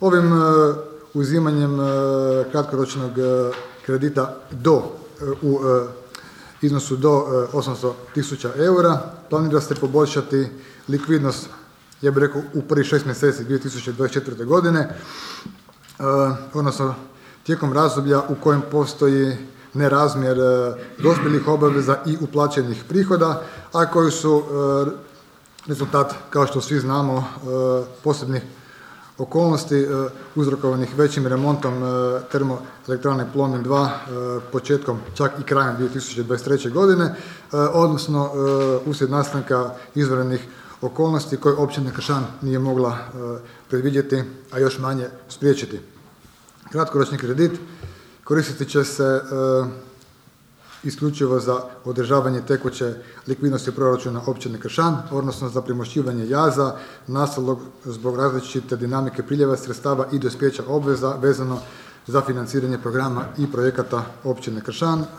Ovim uzimanjem kratkoročnog kredita u iznosu do 800.000 eura planira se poboljšati likvidnost, ja bih rekao, u prvih 6 mjeseci 2024. godine, odnosno tijekom razdoblja u kojem postoji nerazmjer dospjelih obaveza i uplaćenih prihoda, a koji su rezultat, kao što svi znamo, posebnih okolnosti uzrokovanih većim remontom termoelektrane Plomin 2 početkom, čak i krajem 2023. godine, odnosno uslijed nastanka izvanrednih okolnosti koje općina Kršan nije mogla predvidjeti, a još manje spriječiti. Kratkoročni kredit koristiti će se isključivo za održavanje tekuće likvidnosti proračuna općine Kršan, odnosno za premošćivanje jaza nastalog zbog različite dinamike priljeva sredstava i dospijeća obveza vezano za financiranje programa i projekata općine Kršan,